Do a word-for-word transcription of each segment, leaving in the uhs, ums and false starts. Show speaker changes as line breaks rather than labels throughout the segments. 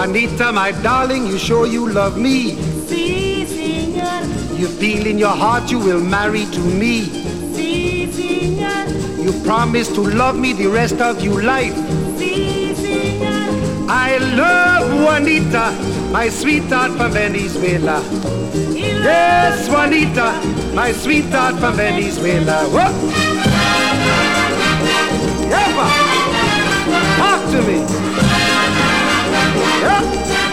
Juanita, my darling, you sure you love me?
Sí, señor.
You feel in your heart you will marry to me?
Sí, señor.
You promise to love me the rest of your life?
Sí, señor.
I love Juanita, my sweetheart from Venezuela. Yes, Juanita, my sweetheart from Venezuela. What? Ever? Talk to me. Yeah.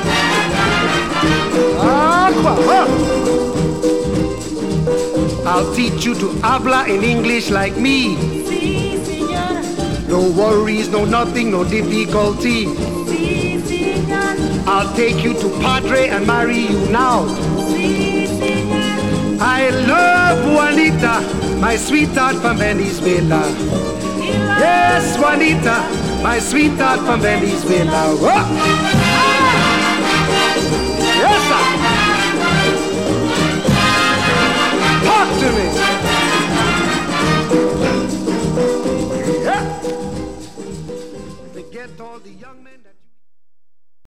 Aqua, huh? I'll teach you to habla in English like me.
Sí, señor.
No worries, no nothing, no difficulty.
Sí, señor.
I'll take you to Padre and marry you now.
Sí, señor.
I love Juanita, my sweetheart from Venezuela. Yes, Juanita, my sweetheart from Venezuela. Whoa.